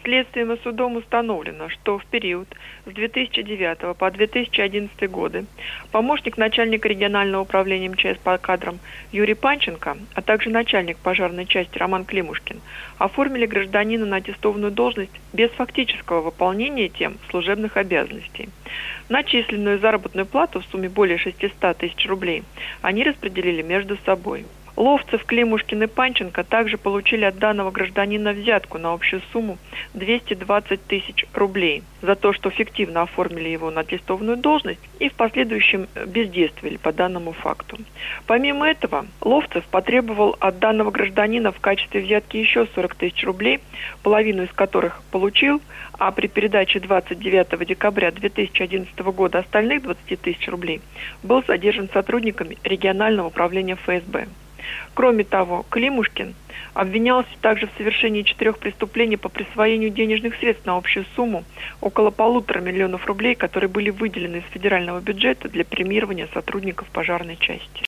Следствием и судом установлено, что в период с 2009 по 2011 годы помощник начальника регионального управления МЧС по кадрам Юрий Панченко, а также начальник пожарной части Роман Климушкин оформили гражданина на аттестованную должность без фактического выполнения тем служебных обязанностей. Начисленную заработную плату в сумме более 600 тысяч рублей они распределили между собой. Ловцев, Климушкин и Панченко также получили от данного гражданина взятку на общую сумму 220 тысяч рублей за то, что фиктивно оформили его на аттестованную должность и в последующем бездействовали по данному факту. Помимо этого, Ловцев потребовал от данного гражданина в качестве взятки еще 40 тысяч рублей, половину из которых получил, а при передаче 29 декабря 2011 года остальных 20 тысяч рублей был задержан сотрудниками регионального управления ФСБ. Кроме того, Климушкин обвинялся также в совершении 4 преступлений по присвоению денежных средств на общую сумму около 1,5 миллиона рублей, которые были выделены из федерального бюджета для премирования сотрудников пожарной части.